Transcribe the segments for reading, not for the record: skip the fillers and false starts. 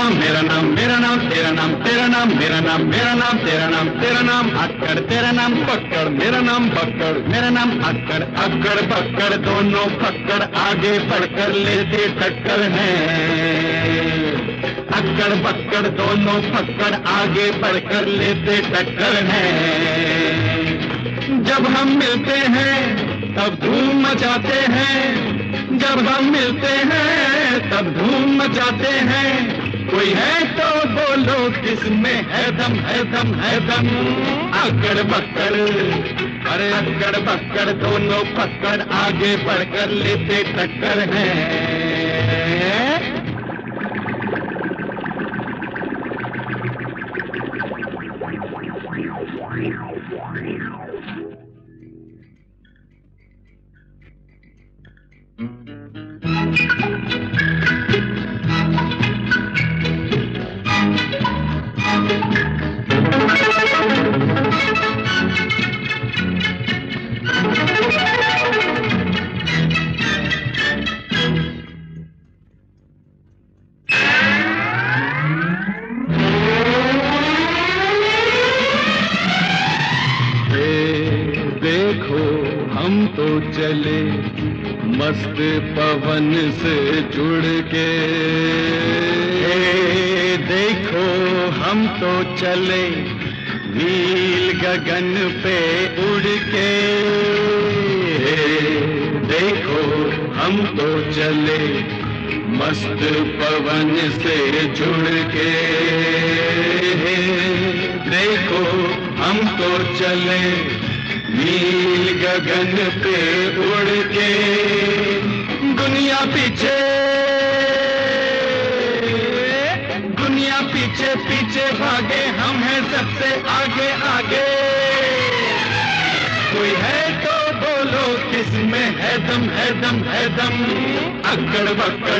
नाम मेरा नाम मेरा नाम तेरा नाम तेरा नाम मेरा नाम मेरा नाम तेरा नाम तेरा नाम अक्कड़ तेरा नाम पक्कड़ मेरा नाम पक्कड़ मेरा नाम अक्कड़ अक्कड़ पक्कड़ दोनों पक्कड़ आगे बढ़कर लेते टक्कर हैं। अक्कड़ पक्कड़ दोनों पक्कड़ आगे बढ़कर लेते टक्कर हैं। जब हम मिलते हैं तब धूम मचाते हैं, जब हम मिलते हैं तब धूम मचाते हैं। कोई है तो बोलो किसमें है दम है दम है दम। अक्कड़ बक्कड़ अरे अक्कड़ बक्कड़ दोनों पक्कड़ आगे बढ़कर लेते टक्कर हैं। हम तो चले मस्त पवन से जुड़ के, देखो हम तो चले नील गगन पे उड़ के। देखो हम तो चले मस्त पवन से जुड़ के। देखो हम तो चले नील गगन पे उड़ के। दुनिया पीछे पीछे भागे, हम हैं सबसे आगे आगे। कोई है तो बोलो किसमें है दम है दम है दम। अक्कड़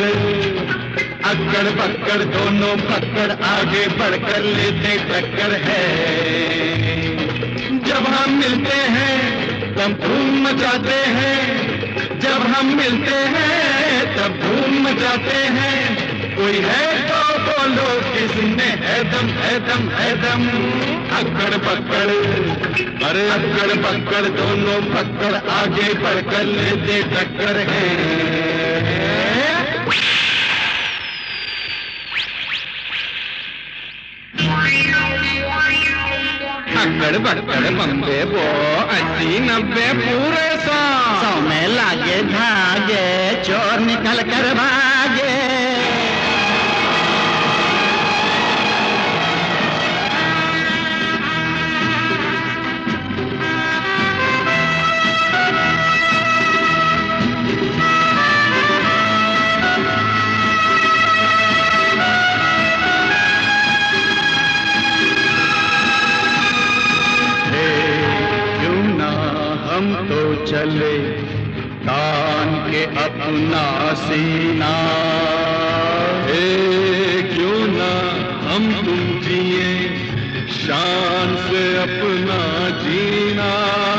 बक्कड़ दोनों पक्कड़ आगे बढ़कर लेते टक्कर है। जब हम मिलते हैं तब धूम मचाते हैं, जब हम मिलते हैं तब धूम मचाते हैं। कोई है तो बोलो किसमें है दम है दम है दम। अक्कड़ बक्कड़ अरे अक्कड़ बक्कड़ दोनों पक्कड़ आगे बढ़कर लेते टक्कर हैं। अक्कड़ बक्कड़ बम्बे बो 80-90 पूरे 100 में लागे धागे, चोर निकल कर भागे। हम तो चले तान के अपना सीना, क्यों ना हम तुम जिए शान से अपना जीना।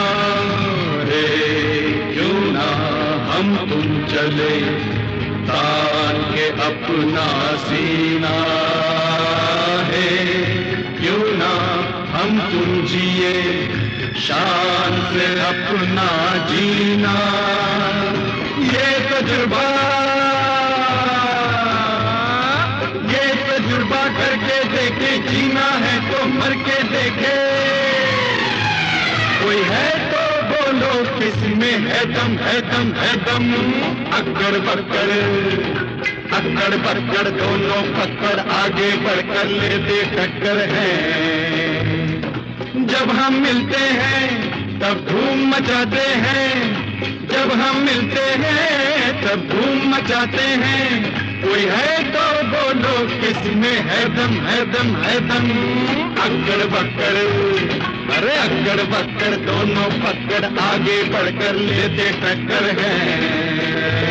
क्यों ना हम तुम चले तान के अपना सीना। क्यों ना हम तुम जिए शान से अपना जीना। ये तजुर्बा करके देखे, जीना है तो मर के देखे। कोई है तो बोलो किसमें है दम है दम है दम। अक्कड़ बक्कड़ दोनों पक्कड़ आगे बढ़कर लेते टक्कर हैं। जब हम मिलते हैं तब धूम मचाते हैं, जब हम मिलते हैं तब धूम मचाते हैं। कोई है तो बोलो किसमें है दम है दम है दम। अक्कड़ बक्कड़ अरे अक्कड़ बक्कड़ दोनों पक्कड़ आगे बढ़कर लेते टक्कर हैं।